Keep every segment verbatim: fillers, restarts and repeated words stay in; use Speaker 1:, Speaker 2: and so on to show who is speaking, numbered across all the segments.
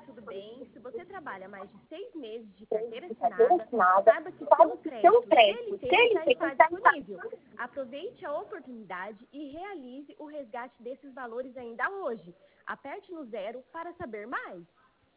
Speaker 1: tudo bem? Se você trabalha mais de seis meses de carteira assinada, saiba que o seu crédito C L T já está disponível. Aproveite a oportunidade e realize o resgate desses valores ainda hoje. Aperte no zero para saber mais.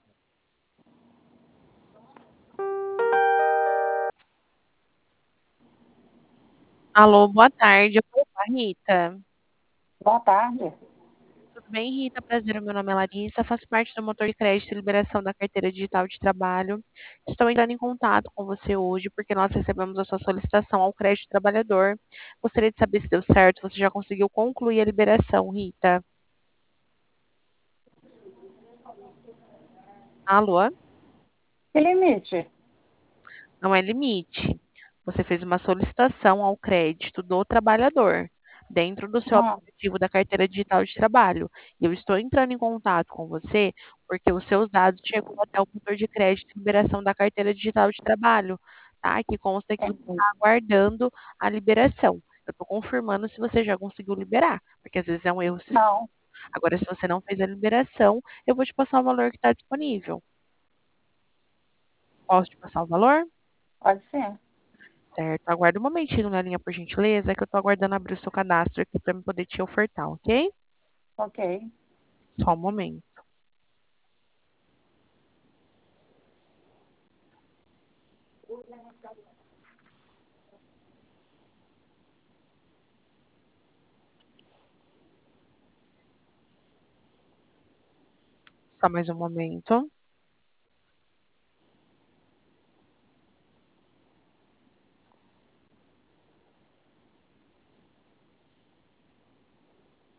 Speaker 2: Alô, boa tarde. Eu sou a Rita.
Speaker 3: Boa tarde.
Speaker 2: Tudo bem, Rita? Prazer, meu nome é Larissa, faço parte do motor de crédito e liberação da carteira digital de trabalho. Estou entrando em contato com você hoje porque nós recebemos a sua solicitação ao crédito trabalhador. Gostaria de saber se deu certo, você já conseguiu concluir a liberação, Rita? Alô?
Speaker 3: Que limite?
Speaker 2: Não é limite. Você fez uma solicitação ao crédito do trabalhador, dentro do seu
Speaker 3: Ah,
Speaker 2: aplicativo da carteira digital de trabalho. E eu estou entrando em contato com você porque os seus dados chegou até o motor de crédito e liberação da carteira digital de trabalho, tá? Que consta que você
Speaker 3: entendi.
Speaker 2: está aguardando a liberação. Eu estou confirmando se você já conseguiu liberar, porque às vezes é um erro sistêmico.
Speaker 3: Não,
Speaker 2: Agora, se você não fez a liberação, eu vou te passar o valor que está disponível. Posso te passar o valor?
Speaker 3: pode ser.
Speaker 2: Certo, aguarda um momentinho na linha, por gentileza, que eu tô aguardando abrir o seu cadastro aqui para eu poder te ofertar, ok?
Speaker 3: Ok.
Speaker 2: Só um momento. Só mais um momento.